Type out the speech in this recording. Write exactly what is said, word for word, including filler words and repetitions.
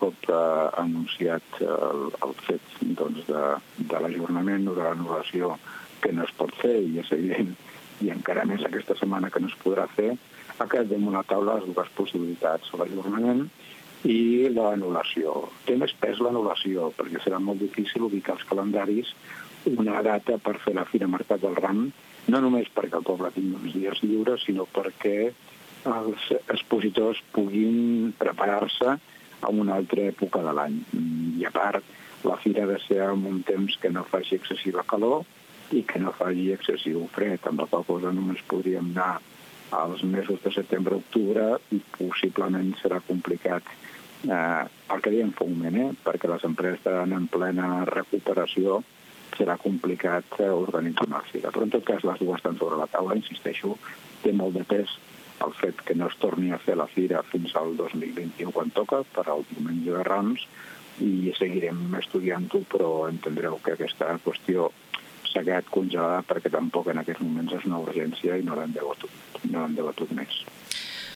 cop ha anunciat el, el fet doncs, de, de l'ajornament o de l'anul·lació que no es pot fer, i és evident, i encara més aquesta setmana que no es podrà fer, ha quedat damunt la taula les dues possibilitats, l'ajornament i l'anul·lació. Té més pes l'anul·lació, perquè serà molt difícil ubicar als calendaris una data per fer la Fira Mercat del Ram, no només perquè el poble tingui uns dies lliures, sinó perquè els expositors puguin preparar-se a una altra època de l'any. I a part, la fira ha de ser en un temps que no faci excessiva calor i que no faci excessiu fred, amb la qual cosa només podríem anar als mesos de setembre-octubre i possiblement serà complicat. Eh, el que diem fa un moment, eh? perquè les empreses estaran en plena recuperació, serà complicat organitzar una fira. Però en tot cas les dues estan sobre la taula, insisteixo, té molt de pes el fet que no es torni a fer la fira fins al dos mil vint-i-u quan toca, per al diumenge de Rams, i seguirem estudiant-ho, però entendreu que aquesta qüestió s'ha quedat congelada perquè tampoc en aquests moments és una urgència i no l'hem debatut, no l'hem debatut més.